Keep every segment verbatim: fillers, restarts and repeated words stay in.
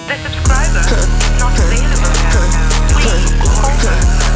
The subscriber is not available now. Please hold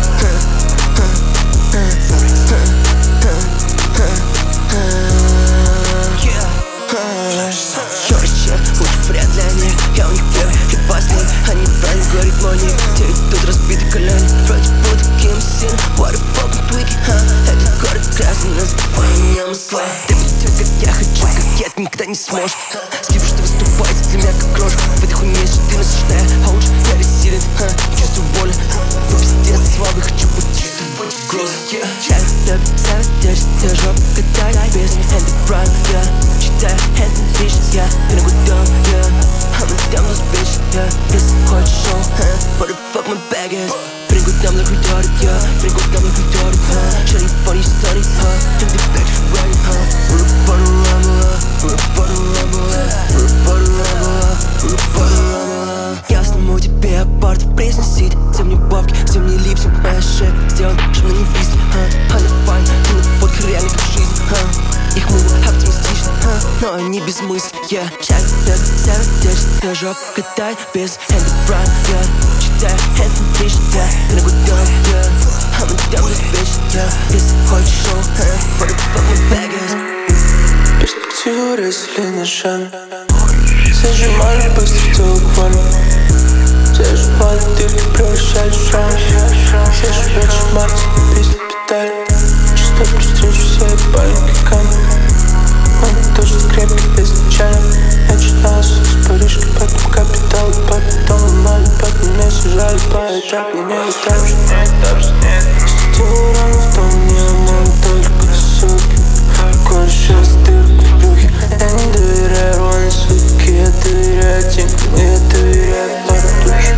Чёрще, лучше вряд ли они. Я у них первый, и последний. Они правильно говорят, но не те, тут разбиты колени. Вроде буду кем сильно. What the fuck with Twiggy, ха? Этот город красный, называй меня Москва. Ты не тёт, как я хочу, как я, ты никогда не сможешь. Скип, что выступает для меня как рожь. В этой хуйне, что ты насущная хоуч. Я ресилен, ха, чувствую боль. Вы пиздец слабый, хочу быть чистым в этих гроз. Я любит заводишь, все жопы катать без эндобран, я читаю Hanson Visions, я финагу дом, я I'm a dumbless bitch, я если хочешь шоу, what the fuck my bag is. Финагу дам на культуре, я финагу дам на культуре, sharing funny stories, in the back of running, we're a panorama, we're a panorama, we're a panorama, we're a panorama. Я сниму тебе апарт в Prison City, где мне бабки, где мне липсинг, моя шея сделан, чтобы не висли, она файн, ты на фотках реально как жизнь, их мувы оптимистичны, но они без мысли, я чай, я заводишь, я жопу катай без эндобран, я читаю Hanson Visions, я финагу дом, я I'm a dumbless bitch, я если хочешь шоу, what the fuck my bag is. Перспективу резали ножами, зажимали быстро в тело квали. Зажимали дырки, превращали в шрамы. Зажимали мать, песни педали. Чисто при встрече все паленький камень. Он тоже крепкий изначально. Начиналось с Парижки, потом капитал, потом ломали, потом меня сажали по этапу, не этап же. Стил рано в том, не мог только суки. Город сейчас дырка в брюхе. Я не доверяю рваной суки, я доверяю деньгам, я доверяю пару душ.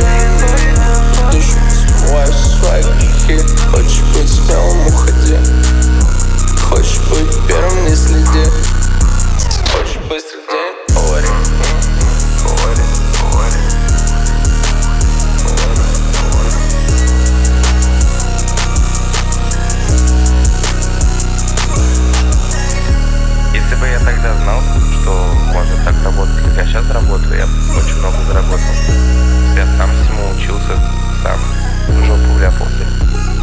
Душу смываю свои грехи. Хочешь быть смелым, уходи. Хочешь быть первым, не следи. Хочешь быстрый день, говори. Говори, говори. Если бы я тогда знал, что можно так работать, как я сейчас работаю, я бы очень много заработал. Я сам всему учился, сам жопу вляпался.